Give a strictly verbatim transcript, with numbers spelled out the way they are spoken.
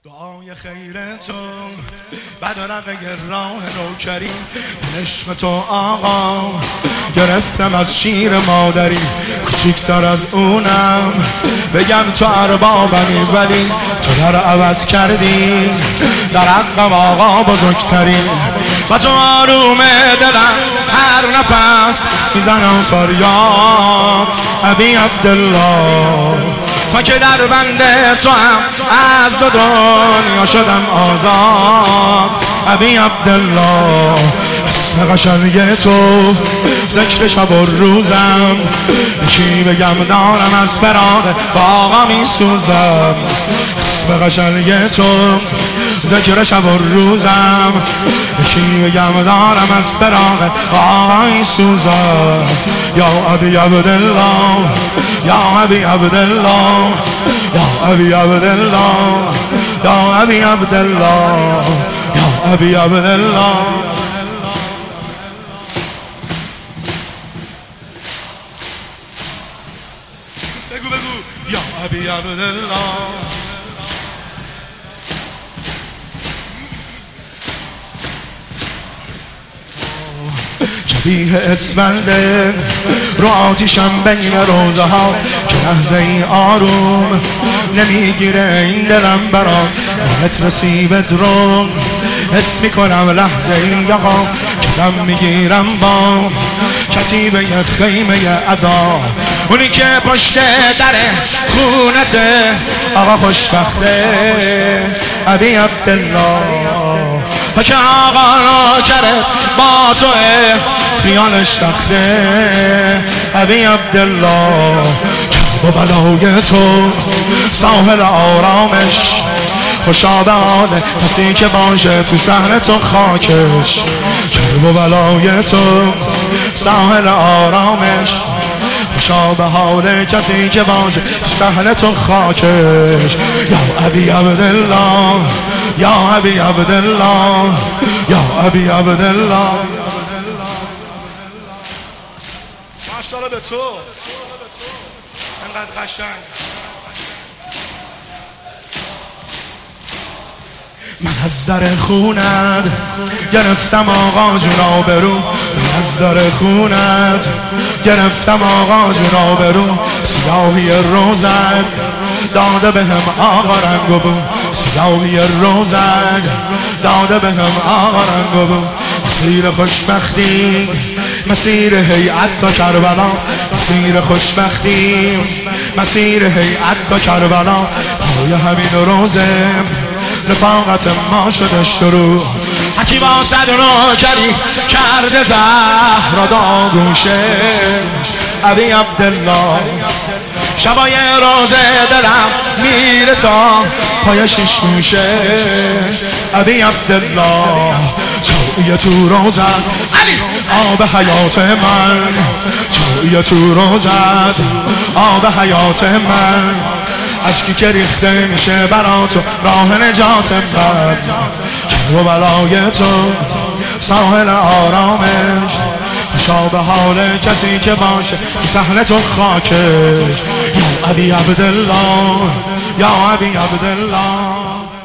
دعای خیر تو بدرقه راه نوکری، عشق تو آقا گرفتم از شیر مادری. کوچیکتر از اونم بگم تو اربابمی، ولی تو در عوض کردی در حقم آقا بزرگتری. و تو آروم دلم هر نفس میزنم فریاد ابی عبدالله، تا که در بند تو هم از دو دنیا شدم آزاد ابی عبدالله. اسم قشنگ تو ذکر شب و روزم، یکی بگم دارم از فراق با آقا می سوزم. اسم قشنگ تو ذکر شب و روزم، یکی بگم دارم از فراق با آقا می سوزم. یا ابی عبدالله، یا ابی عبدالله، یا ابی عبدالله، یا ابی عبدالله، یا ابی عبدالله. بگو بگو یا ابی عبدالله. شبیه اسفنده رو آتیشم بین روزه ها، که لحظه ای آروم نمیگیره این دلم برام. بهت رسیبت رو حس میکنم لحظه ای آقا، که دم میگیرم با کتیبه خیمه عذاب. اونی که پشت در خونته آقا خوشبخته ابی عبدالله، تا که آقا رو کرد با توه خیالش تخته ابی عبدالله. با بلای تو ساحل آرامش، خوشا به حال کسی که باشه تو صحن تو خاکش. با بلای تو ساحل آرامش، خوشا به حال کسی که باشه تو صحن تو خاکش. یا ابی عبدالله، یا ابی عبدالله، یا ابی عبدالله. ماشاءالله به تو انقدر قشنگ. من از در خونت گرفتم آقا جون آبرو، من از در خونت گرفتم آقا جون آبرو. سیاهی روزت داده به هم آقا رنگ و بو، سیاهی روزت داده به هم آقا رنگ و بو. مسیر خوشبختی مسیر هیئت تا کربلاست، مسیر خوشبختی مسیر هیئت تا کربلا. پای همین روزه رفاقت ما شده شروع، حکی با صد نوکری کرده زهر داگوشه ابی عبدالله. شبای روزه دلم میره تا پای شیش موشه ابی عبدالله. توی تو روزت علی آب حیات من، توی تو روزت آب حیات من. عشقی که ریخته میشه برا تو راه نجات من. و بلای تو ساحل آرامش، خوشا به حال کسی که باشه صحن تو خاکش. یا ابی عبدالله، یا ابی عبدالله.